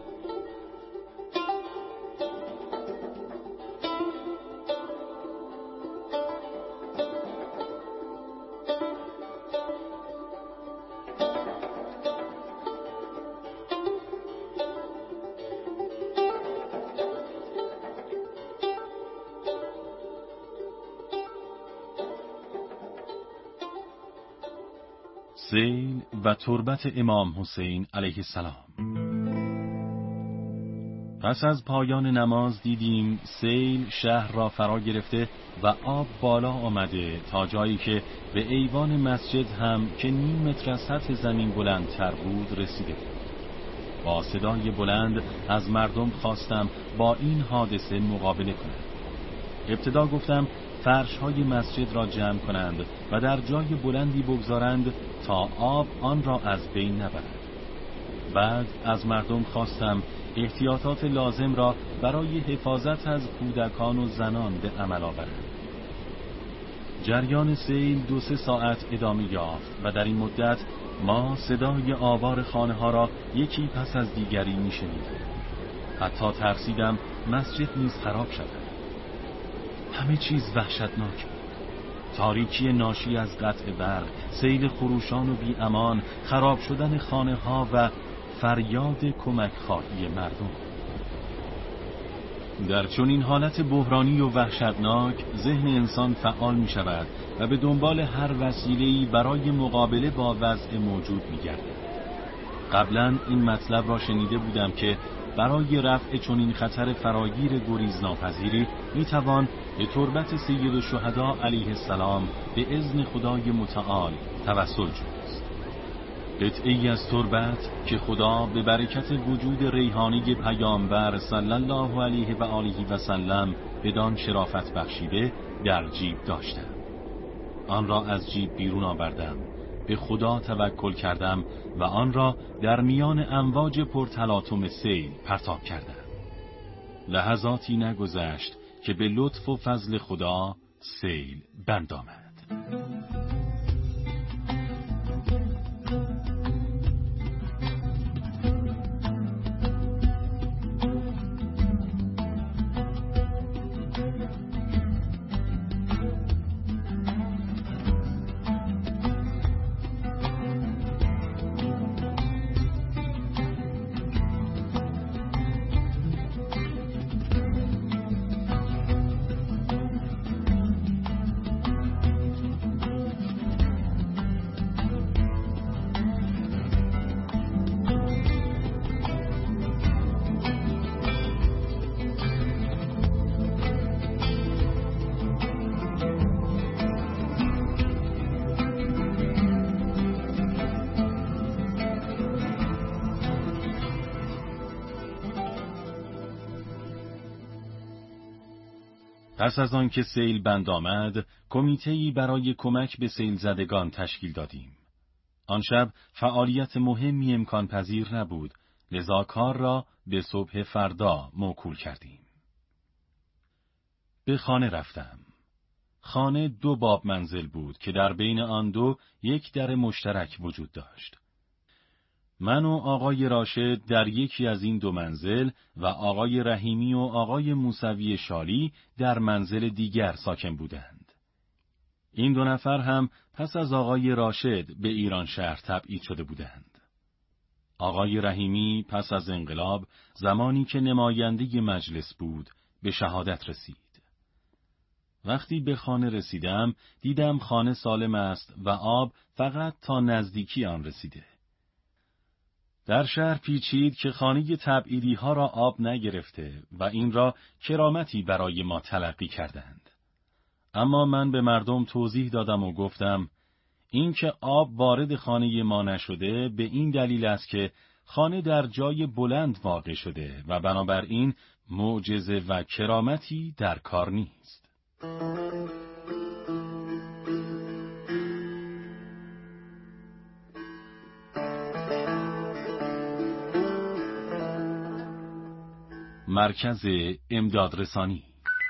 سیل و تربت امام حسین علیه السلام. پس از پایان نماز دیدیم سیل شهر را فرا گرفته و آب بالا آمده تا جایی که به ایوان مسجد هم که 0.5 متر از سطح زمین بلندتر بود رسیده بود. با صدای بلند از مردم خواستم با این حادثه مقابله کنند. ابتدا گفتم فرش‌های مسجد را جمع کنند و در جای بلندی بگذارند تا آب آن را از بین نبرد. بعد از مردم خواستم احتیاطات لازم را برای حفاظت از کودکان و زنان به عمل آورند. جریان سیل 2-3 ساعت ادامه یافت و در این مدت ما صدای آوار خانه‌ها را یکی پس از دیگری می‌شنیدیم. حتی ترسیدم مسجد نیز خراب شود. همه چیز وحشتناک بود. تاریکی ناشی از قطع برق، سیل خروشان و بی امان، خراب شدن خانه‌ها و فریاد کمک خواهی مردم. در چنین حالت بحرانی و وحشتناک ذهن انسان فعال می شود و به دنبال هر وسیله‌ای برای مقابله با وضع موجود می گردد. قبلا این مطلب را شنیده بودم که برای رفع چنین خطر فراگیر گریزناپذیری می توان به تربت سید الشهدا علیه السلام به اذن خدای متعال توسل جست. قطعی از تربت که خدا به برکت وجود ریحانی پیامبر صلی الله علیه و آله و سلم بدان شرافت بخشیده در جیب داشتم. آن را از جیب بیرون آوردم، به خدا توکل کردم و آن را در میان امواج پرتلاطم سیل پرتاب کردم. لحظاتی نگذشت که به لطف و فضل خدا سیل بند آمد. پس از آن که سیل بند آمد، کمیته‌ای برای کمک به سیل زدگان تشکیل دادیم. آن شب فعالیت مهمی امکان پذیر نبود، لذا کار را به صبح فردا موکول کردیم. به خانه رفتم. خانه 2 باب منزل بود که در بین آن دو یک در مشترک وجود داشت. من و آقای راشد در یکی از این 2 منزل و آقای رحیمی و آقای موسوی شالی در منزل دیگر ساکن بودند. این 2 نفر هم پس از آقای راشد به ایران شهر تبعید شده بودند. آقای رحیمی پس از انقلاب، زمانی که نماینده مجلس بود، به شهادت رسید. وقتی به خانه رسیدم، دیدم خانه سالم است و آب فقط تا نزدیکی آن رسیده. در شهر پیچید که خانه تبعیدی ها را آب نگرفته و این را کرامتی برای ما تلقی کردند. اما من به مردم توضیح دادم و گفتم این که آب وارد خانه ما نشده به این دلیل است که خانه در جای بلند واقع شده و بنابراین معجزه و کرامتی در کار نیست. مرکز امدادرسانی.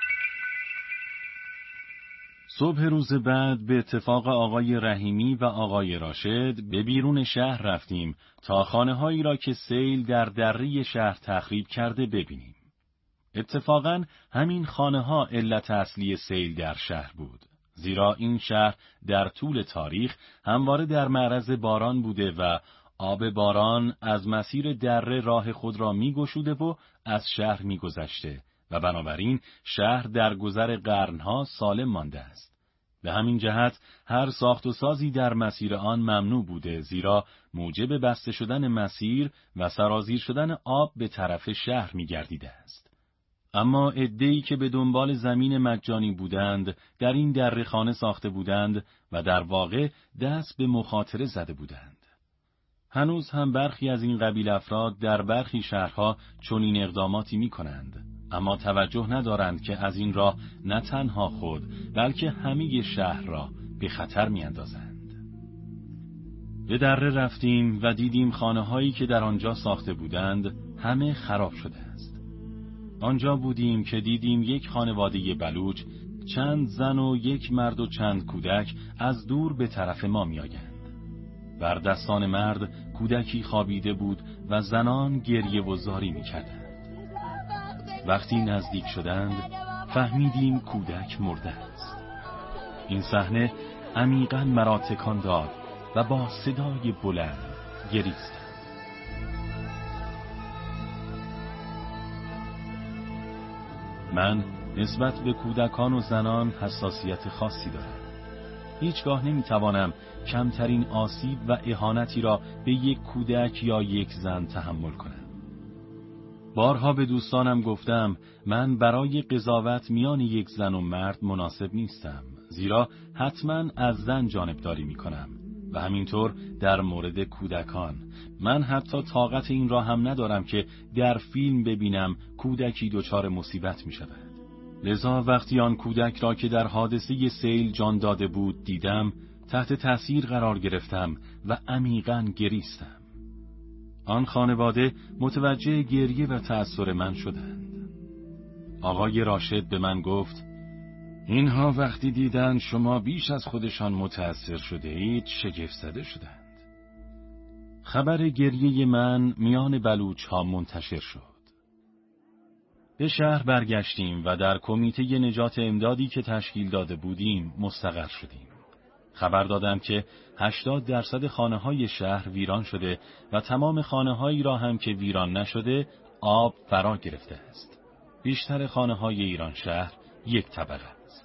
صبح روز بعد به اتفاق آقای رحیمی و آقای راشد به بیرون شهر رفتیم تا خانه‌هایی را که سیل در دره شهر تخریب کرده ببینیم. اتفاقاً همین خانه‌ها علت اصلی سیل در شهر بود، زیرا این شهر در طول تاریخ همواره در معرض باران بوده و آب باران از مسیر دره راه خود را می‌گشوده و از شهر می‌گذشته و بنابراین شهر در گذر قرنها سالم مانده است. به همین جهت هر ساخت و سازی در مسیر آن ممنوع بوده، زیرا موجب بسته شدن مسیر و سرازیر شدن آب به طرف شهر می‌گردیده است. اما عده‌ای که به دنبال زمین مجانی بودند، در این دره خانه ساخته بودند و در واقع دست به مخاطره زده بودند. هنوز هم برخی از این قبیل افراد در برخی شهرها چنین اقداماتی می‌کنند، اما توجه ندارند که از این راه نه تنها خود بلکه همه شهر را به خطر می‌اندازند. به دره رفتیم و دیدیم خانه‌هایی که در آنجا ساخته بودند همه خراب شده است. آنجا بودیم که دیدیم یک خانواده بلوچ، چند زن و یک مرد و چند کودک از دور به طرف ما می‌آیند. بر دستان مرد کودکی خوابیده بود و زنان گریه و زاری می‌کردند. وقتی نزدیک شدند فهمیدیم کودک مرده است. این صحنه عمیقاً مرا تکان داد و با صدای بلند گریستم. من نسبت به کودکان و زنان حساسیت خاصی دارم. هیچگاه نمیتوانم کمترین آسیب و اهانتی را به یک کودک یا یک زن تحمل کنم. بارها به دوستانم گفتم من برای قضاوت میان یک زن و مرد مناسب نیستم، زیرا حتما از زن جانبداری میکنم و همینطور در مورد کودکان. من حتی طاقت این را هم ندارم که در فیلم ببینم کودکی دچار مصیبت می شود. لذا وقتی آن کودک را که در حادثه سیل جان داده بود دیدم، تحت تأثیر قرار گرفتم و عمیقاً گریستم. آن خانواده متوجه گریه و تأثیر من شدند. آقای راشد به من گفت اینها وقتی دیدن شما بیش از خودشان متأثر شده اید شگفت زده شدند. خبر گریه من میان بلوچ ها منتشر شد. به شهر برگشتیم و در کمیته نجات امدادی که تشکیل داده بودیم مستقر شدیم. خبر دادم که 80% خانه‌های شهر ویران شده و تمام خانه‌هایی را هم که ویران نشده آب فرا گرفته است. بیشتر خانه‌های ایران شهر یک طبقه است.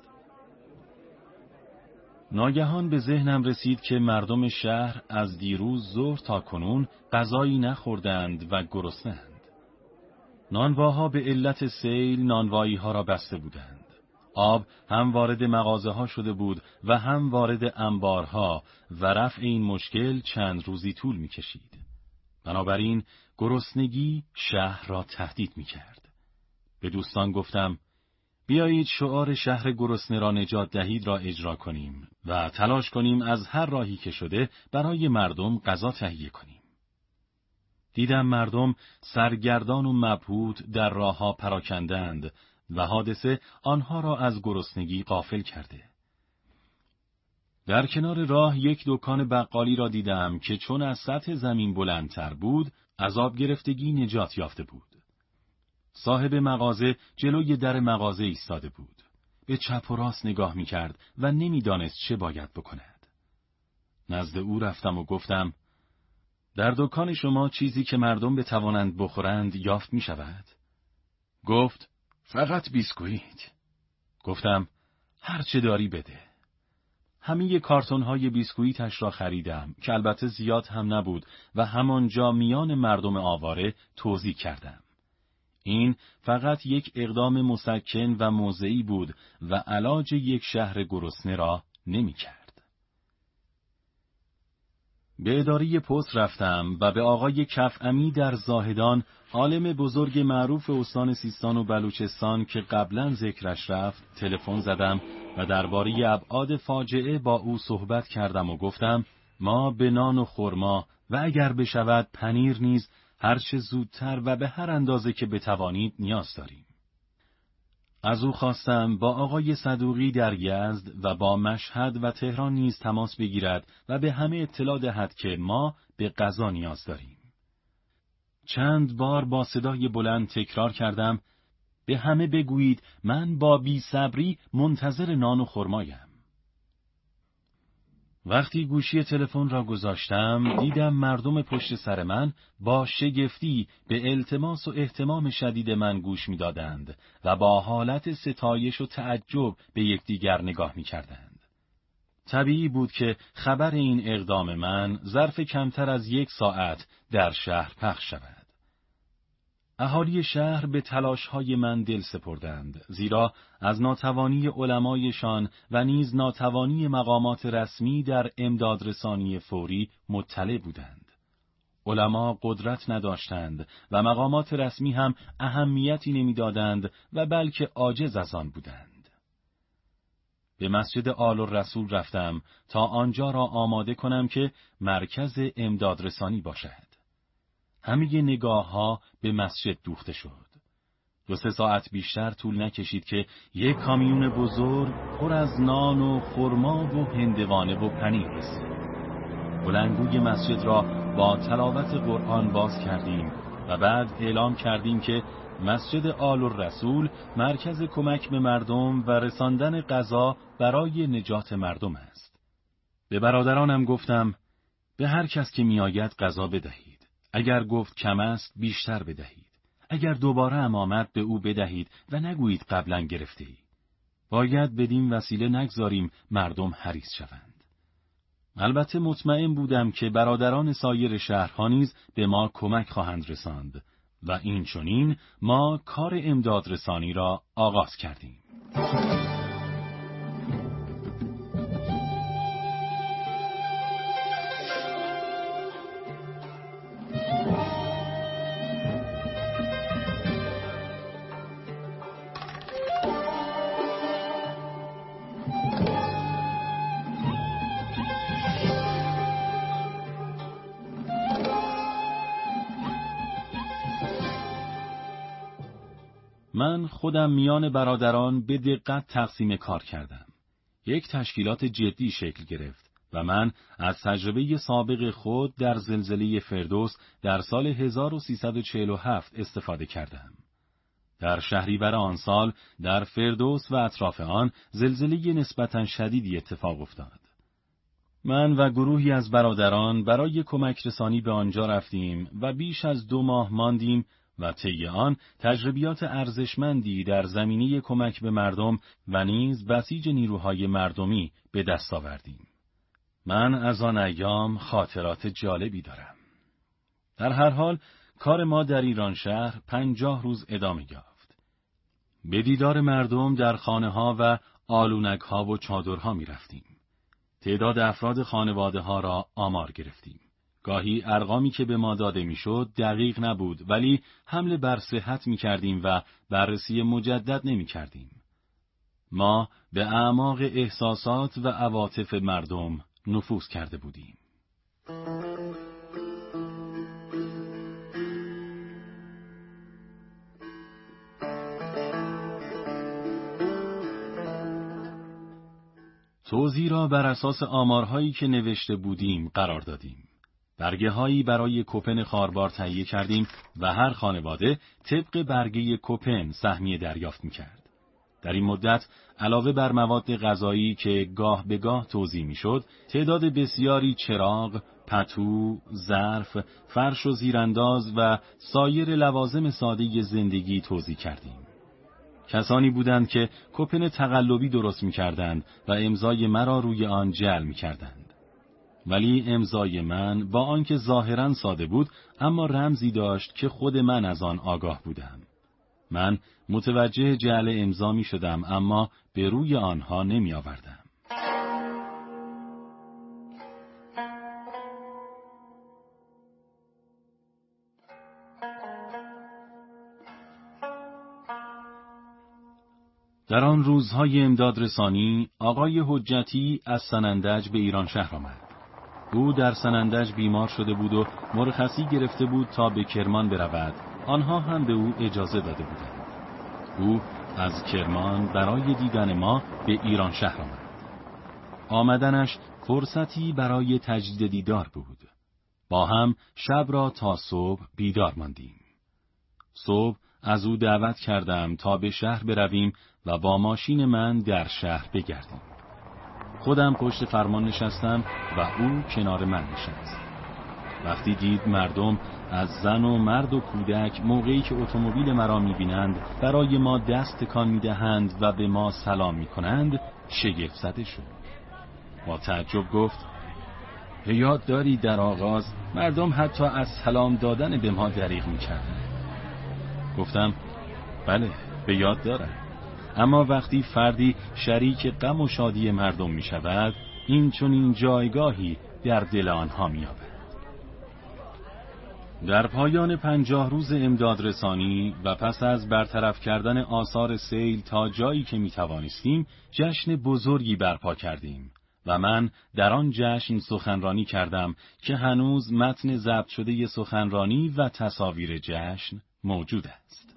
ناگهان به ذهنم رسید که مردم شهر از دیروز ظهر تا کنون غذایی نخوردند و گرسنه‌اند. نانواها به علت سیل نانوایی‌ها را بسته بودند. آب هم وارد مغازه‌ها شده بود و هم وارد انبارها و رفع این مشکل چند روزی طول می‌کشید. بنابراین گرسنگی شهر را تهدید می‌کرد. به دوستان گفتم بیایید شعار شهر گرسنه را نجات دهید را اجرا کنیم و تلاش کنیم از هر راهی که شده برای مردم غذا تهیه کنیم. دیدم مردم سرگردان و مبهوت در راهها پراکندند و حادثه آنها را از گرسنگی غافل کرده. در کنار راه یک دکان بقالی را دیدم که چون از سطح زمین بلندتر بود، از آب گرفتگی نجات یافته بود. صاحب مغازه جلوی در مغازه ایستاده بود. به چپ و راست نگاه می‌کرد و نمی‌دانست چه باید بکند. نزد او رفتم و گفتم: در دکان شما چیزی که مردم بتوانند بخورند یافت می‌شود؟ گفت: فقط بیسکویت. گفتم: هر چه داری بده. همه کارتون‌های بیسکویتش را خریدم که البته زیاد هم نبود و همانجا میان مردم آواره توزیع کردم. این فقط یک اقدام مسکن و موضعی بود و علاج یک شهر گرسنه را نمی‌کرد. به اداره پست رفتم و به آقای کفعمی در زاهدان، عالم بزرگ معروف استان سیستان و بلوچستان که قبلا ذکرش رفت، تلفن زدم و درباره ابعاد فاجعه با او صحبت کردم و گفتم: ما به نان و خرما و اگر بشود پنیر نیز هر چه زودتر و به هر اندازه که بتوانید نیاز داریم. از او خواستم با آقای صدوقی در یزد و با مشهد و تهران نیز تماس بگیرد و به همه اطلاع دهد که ما به غذا نیاز داریم. چند بار با صدای بلند تکرار کردم: به همه بگویید من با بی‌صبری منتظر نان و خرمایم. وقتی گوشی تلفن را گذاشتم، دیدم مردم پشت سر من با شگفتی به التماس و اهتمام شدید من گوش می‌دادند و با حالت ستایش و تعجب به یکدیگر نگاه می‌کردند. طبیعی بود که خبر این اقدام من ظرف کمتر از 1 ساعت در شهر پخش شود. اهالی شهر به تلاش‌های من دل سپردند، زیرا از ناتوانی علمایشان و نیز ناتوانی مقامات رسمی در امدادرسانی فوری مطلع بودند. علما قدرت نداشتند و مقامات رسمی هم اهمیتی نمی‌دادند و بلکه عاجز از آن بودند. به مسجد آل الرسول رفتم تا آنجا را آماده کنم که مرکز امدادرسانی باشد. همه نگاه‌ها به مسجد دوخته شد. 2-3 ساعت بیشتر طول نکشید که یک کامیون بزرگ پر از نان و خرما و هندوانه و پنیر رسید. بلندگوی مسجد را با تلاوت قرآن باز کردیم و بعد اعلام کردیم که مسجد آل الرسول مرکز کمک به مردم و رساندن غذا برای نجات مردم است. به برادرانم گفتم: به هر کس که میآید غذا بدهید. اگر گفت کم است بیشتر بدهید. اگر دوباره هم آمد به او بدهید و نگویید قبلا گرفته ای. باید بدین وسیله نگذاریم مردم حریص شوند. البته مطمئن بودم که برادران سایر شهرها نیز به ما کمک خواهند رساند و این چنین ما کار امدادرسانی را آغاز کردیم. من خودم میان برادران به دقت تقسیم کار کردم. یک تشکیلات جدی شکل گرفت و من از تجربه سابق خود در زلزله فردوس در سال 1347 استفاده کردم. در شهریور آن سال در فردوس و اطراف آن زلزله نسبتاً شدیدی اتفاق افتاد. من و گروهی از برادران برای کمک رسانی به آنجا رفتیم و بیش از 2 ماه ماندیم و طی آن تجربیات ارزشمندی در زمینه کمک به مردم و نیز بسیج نیروهای مردمی به دست آوردیم. من از آن ایام خاطرات جالبی دارم. در هر حال کار ما در ایران شهر 50 روز ادامه یافت. به دیدار مردم در خانه‌ها و آلونک‌ها و چادرها می رفتیم. تعداد افراد خانواده ها را آمار گرفتیم. گاهی ارقامی که به ما داده میشد دقیق نبود، ولی حمله بر صحت می کردیم و بررسی مجدد نمی کردیم. ما به اعماق احساسات و عواطف مردم نفوذ کرده بودیم. توزیع را بر اساس آمارهایی که نوشته بودیم قرار دادیم. برگه‌هایی برای کوپن خاربار تهیه کردیم و هر خانواده طبق برگه کوپن سهمیه دریافت می‌کرد. در این مدت علاوه بر مواد غذایی که گاه به گاه توزیع می‌شد، تعداد بسیاری چراغ، پتو، ظرف، فرش و زیرانداز و سایر لوازم ساده زندگی توزیع کردیم. کسانی بودند که کوپن تقلبی درست می‌کردند و امضای مرا روی آن جعل می‌کردند. ولی امضای من با آنکه ظاهراً ساده بود، اما رمزی داشت که خود من از آن آگاه بودم. من متوجه جعل امضا می‌شدم، اما به روی آنها نمی‌آوردم. در آن روزهای امدادرسانی، آقای حجتی از سنندج به ایران شهر آمد. او در سنندج بیمار شده بود و مرخصی گرفته بود تا به کرمان برود. آنها هم به او اجازه داده بودند. او از کرمان برای دیدن ما به ایران شهر آمد. آمدنش فرصتی برای تجدید دیدار بود. با هم شب را تا صبح بیدار ماندیم. صبح از او دعوت کردم تا به شهر برویم و با ماشین من در شهر بگردیم. خودم پشت فرمان نشستم و او کنار من نشست. وقتی دید مردم از زن و مرد و کودک موقعی که اتومبیل مرا می‌بینند برای ما دست تکان می‌دهند و به ما سلام می‌کنند، شگفت زده شد. با تعجب گفت: به یاد داری در آغاز مردم حتی از سلام دادن به ما دریغ می‌کردند؟ گفتم: بله، به یاد دارم. اما وقتی فردی شریک غم و شادی مردم می شود، این چنین جایگاهی در دل آنها می یابد. در پایان 50 روز امدادرسانی و پس از برطرف کردن آثار سیل تا جایی که می توانستیم، جشن بزرگی برپا کردیم و من در آن جشن سخنرانی کردم که هنوز متن ضبط شده سخنرانی و تصاویر جشن موجود است.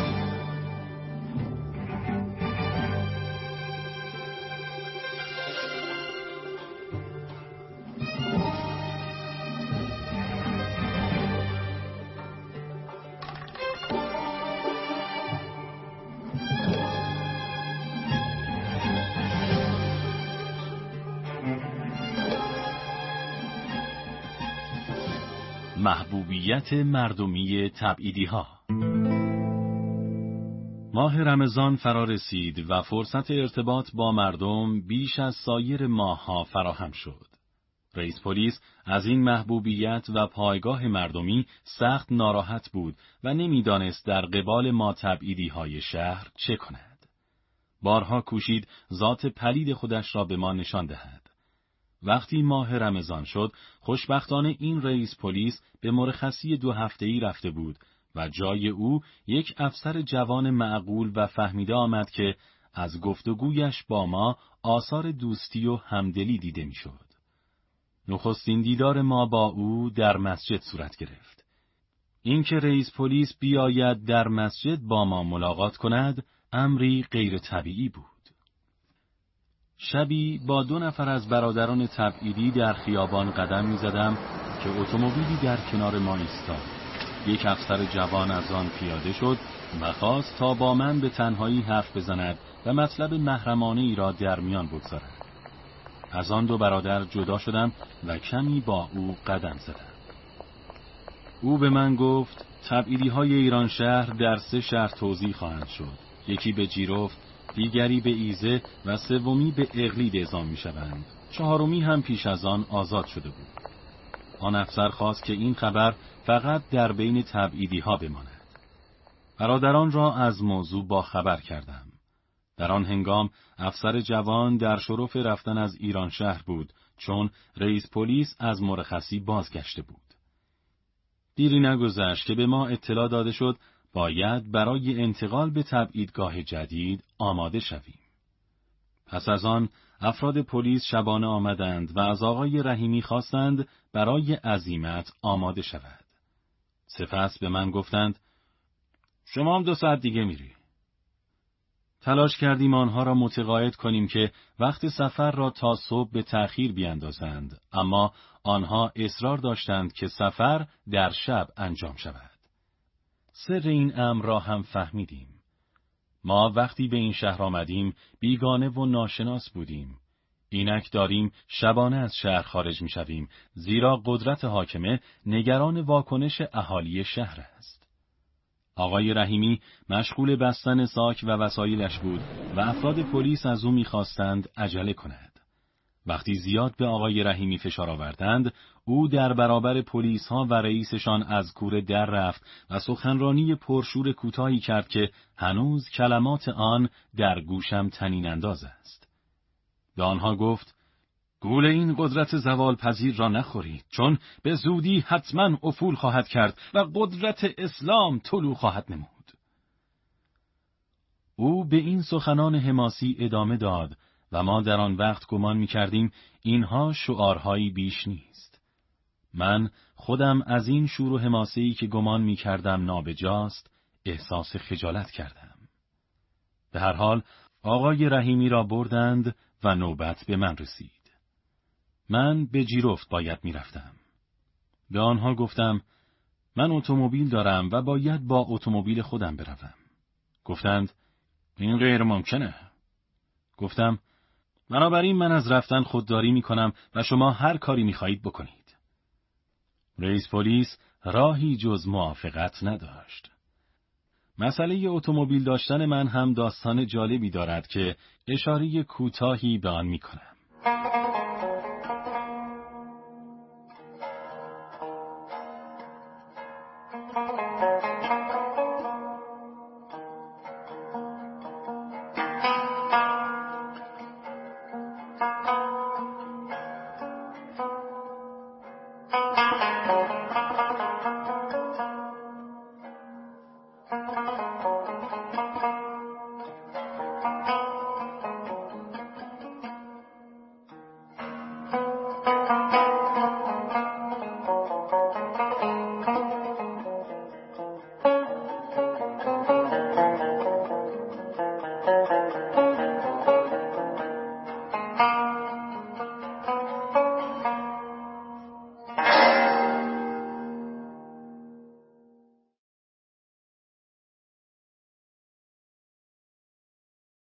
محبوبیت مردمی تبعیدی‌ها. ماه رمضان فرا رسید و فرصت ارتباط با مردم بیش از سایر ماه‌ها فراهم شد. رئیس پلیس از این محبوبیت و پایگاه مردمی سخت ناراحت بود و نمی‌دانست در قبال ما تبعیدی‌های شهر چه کند. بارها کوشید ذات پلید خودش را به ما نشان دهد. وقتی ماه رمضان شد، خوشبختانه این رئیس پلیس به مرخصی 2 هفته‌ای رفته بود و جای او یک افسر جوان معقول و فهمیده آمد که از گفتگویش با ما آثار دوستی و همدلی دیده میشد. نخستین دیدار ما با او در مسجد صورت گرفت. اینکه رئیس پلیس بیاید در مسجد با ما ملاقات کند، امری غیر طبیعی بود. شبی با 2 نفر از برادران تبعیدی در خیابان قدم می‌زدم که اتومبیلی در کنار ما ایستاد. یک افسر جوان از آن پیاده شد و خواست تا با من به تنهایی حرف بزند و مطلب محرمانه ای را در میان بگذارد. از آن 2 برادر جدا شدم و کمی با او قدم زدم. او به من گفت تبعیدی‌های ایران شهر در 3 شهر توزیع خواهند شد. یکی به جیرفت، دیگری به ایزه و سومی به اقلید اعزام می‌شوند. 4می هم پیش از آن آزاد شده بود. آن افسر خواست که این خبر فقط در بین تبعیدی‌ها بماند. برادران را از موضوع با خبر کردم. در آن هنگام افسر جوان در شرف رفتن از ایران شهر بود، چون رئیس پلیس از مرخصی بازگشته بود. دیری نگذشت که به ما اطلاع داده شد باید برای انتقال به تبعیدگاه جدید آماده شویم. پس از آن افراد پلیس شبانه آمدند و از آقای رحیمی خواستند برای عزیمت آماده شود. سپس به من گفتند شما هم 2 ساعت دیگه میری. تلاش کردیم آنها را متقاعد کنیم که وقت سفر را تا صبح به تأخیر بیاندازند، اما آنها اصرار داشتند که سفر در شب انجام شود. سر این امر را هم فهمیدیم. ما وقتی به این شهر آمدیم بیگانه و ناشناس بودیم. اینک داریم شبانه از شهر خارج می شویم، زیرا قدرت حاکمه نگران واکنش اهالی شهر است. آقای رحیمی مشغول بستن ساک و وسایلش بود و افراد پلیس از او می‌خواستند عجله کند. وقتی زیاد به آقای رحیمی فشار آوردند، او در برابر پلیس‌ها و رئیسشان از کوره در رفت و سخنرانی پرشور کوتاهی کرد که هنوز کلمات آن در گوشم طنین انداز است. به آنها گفت گول این قدرت زوال پذیر را نخورید، چون به زودی حتما افول خواهد کرد و قدرت اسلام طلوع خواهد نمود. او به این سخنان حماسی ادامه داد و ما در آن وقت گمان می‌کردیم اینها شعارهایی بیش نیست. من خودم از این شور و حماسه‌ای که گمان می‌کردم نابجاست احساس خجالت کردم. به هر حال آقای رحیمی را بردند و نوبت به من رسید. من به جیرفت باید میرفتم. به آنها گفتم من اتومبیل دارم و باید با اتومبیل خودم بروم. گفتند این غیر ممکنه. گفتم بنابراین من از رفتن خودداری میکنم و شما هر کاری میخواهید بکنید. رئیس پلیس راهی جز موافقت نداشت. مسئله اتومبیل داشتن من هم داستان جالبی دارد که اشاره کوتاهی به آن میکنم.